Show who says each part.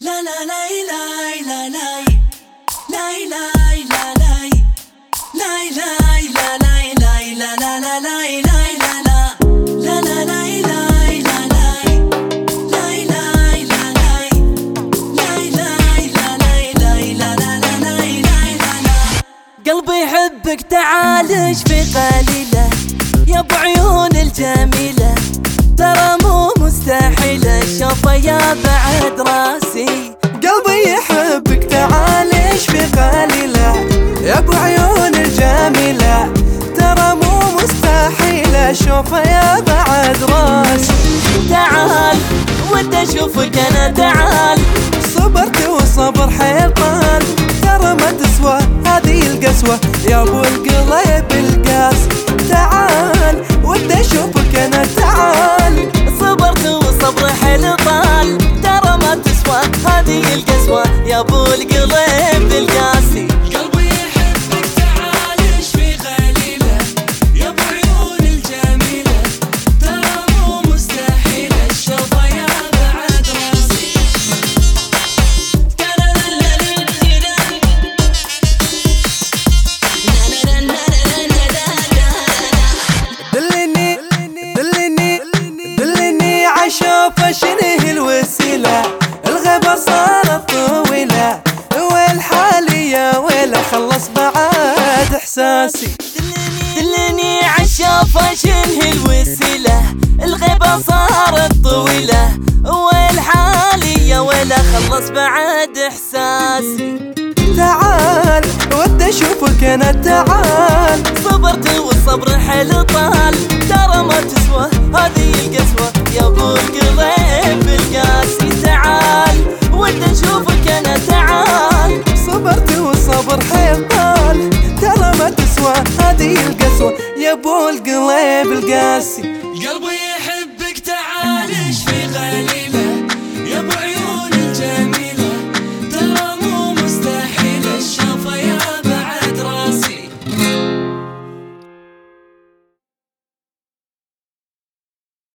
Speaker 1: لا لا لا لا لا لا لا لا لا لا لا لا لا لا لا لا قلبي يحبك تعال ايش في قليله يا ابو عيون الجميله ترى مو مستحيله شوفه يا بعد راسي.
Speaker 2: قلبي يحبك تعال ايش في قليله يا ابو عيون الجميله ترى مو مستحيله شوفه يا بعد راسي.
Speaker 1: تعال ودي اشوفك انا تعال
Speaker 2: صبرت وصبر حيل طال ترى ما تسوى هذه القسوة يا ابو القلب القاس. تعال ودي اشوفك انا تعال
Speaker 1: صبرت وصبر حيل طال ترى ما تسوى هذه القسوة يا ابو القلب القاسي.
Speaker 3: قلبي يحبك تعال ايش في قليله يا ابو عيون الجميله ترى مو مستحيله الشوفه يا بعد راسي.
Speaker 2: دلني عشوفه شنه الوسيله الغيبه صارت طويله والحاليه ويله خلص بعد احساسي.
Speaker 1: دلني عالشوفة شنه الوسيلة الغيبة صارت طويلة والحالية ولا خلص بعد احساسي.
Speaker 2: تعال ودي اشوفك انا تعال
Speaker 1: صبرت والصبر حيل طال ترى ما تسوى هذه القسوة يا ابو القلب القاسي. تعال ودي اشوفك انا تعال
Speaker 2: صبرت والصبر حيل طال ترى ما تسوى هذه القسوة يا ابو القلب القاسي.
Speaker 3: قلبي